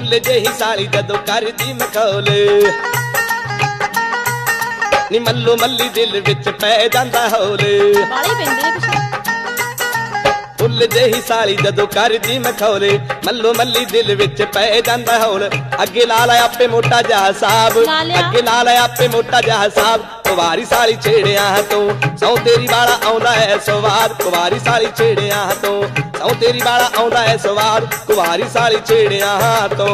full जेही साली जदों करदी मखौल नी मल्लो मल्ली दिल विच पै जांदा हौल फुल जेही साली जदों करदी मखौल मल्लो मल्ली दिल विच पै जांदा हौल अगे ला लै आपे मोटा जा साहब अगे ला लै आपे मोटा जा साहब कुवारी साली छेड़िया तो सौ तेरी वाला आउंदा है स्वाद कुवारी साली छेड़िया तो सौ तेरी वाला आउंदा है स्वाद कुवारी साली छेड़िया तो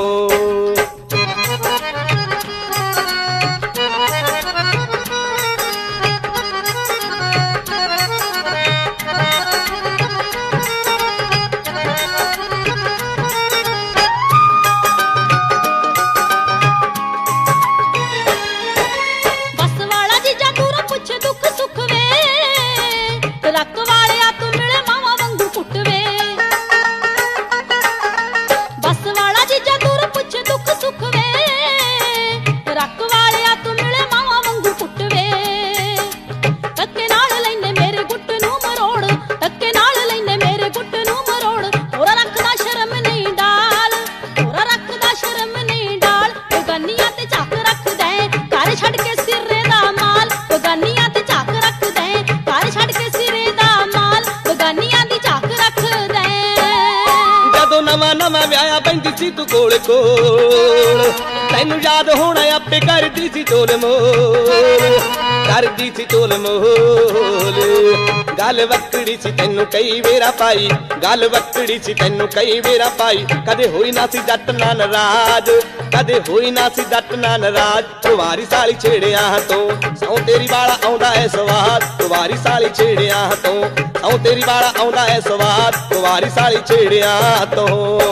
नवा व्याया पैंदी सी तू कोल कोल तैनू याद होना आपे करदी सी टोल मोल करदी सी टोल मोल गल वक्कड़ी सी तैनू कई वेरा पाई गल वक्कड़ी सी तैनू कई वेरा पाई कदे होई ना सी जट ना नाराज कदे होई ना सी जट ना नाराज कुवारी साली छेड़िया तो सौ तेरी वाला आउंदा है स्वाद कुवारी साली छेड़िया तो सौ तेरी वाला आउंदा है स्वाद कुवारी साली छेड़िया तो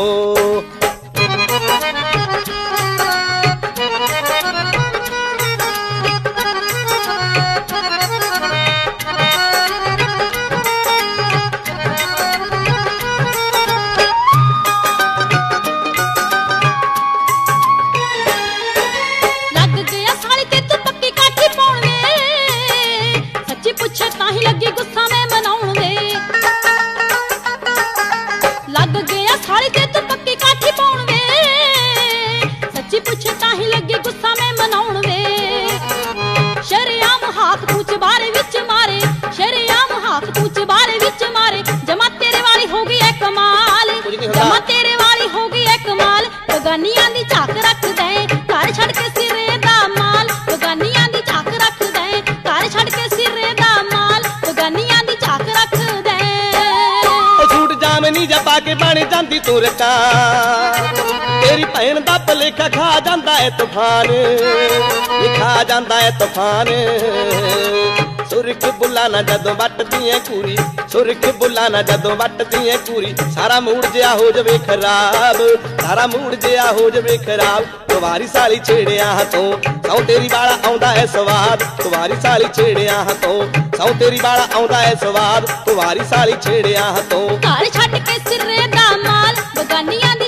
बगानियां दी झाक रख दे घर छड़ के सिरे दा माल बगानियां दी झाक रख दे घर छड़ के सिरे दा माल बगानियां दी झाक रख दे सूट जामनी जा पाके बन जांदी तू रका तेरी भैन दा भलेखा खा जांदा है तूफान खा जांदा है तूफान सुरख बुलाना जदों वटदी है कूरी सुरख बुलाना जदों वटदी है कूरी सारा मूड जिहा हो जावे खराब सारा मूड जिहा हो जावे खराब कुवारी साली छेड़िया तो सौ तेरी वाला आउंदा है स्वाद कुवारी साली छेड़िया तो सौ तेरी वाला आउंदा है स्वाद कुवारी साली छेड़िया तो घर छड़ के सिरे दा माल बगानियां